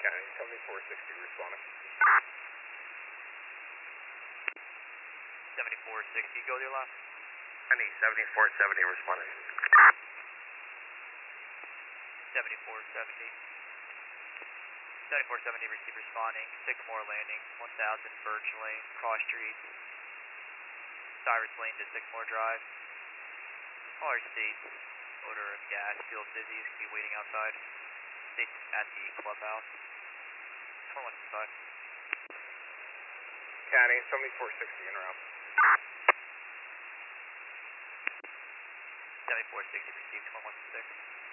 County, 7460 responding. 7460, go with your last. County, 7470 responding. 7470. 7470, receive responding. Sycamore Landing, 1000 Birch Lane, Cross Street, Cyrus Lane to Sycamore Drive. All our states, odor of gas, feels dizzy, can be waiting outside. States at the clubhouse. 2165. County, 7460 en route. 7460, receive 2166.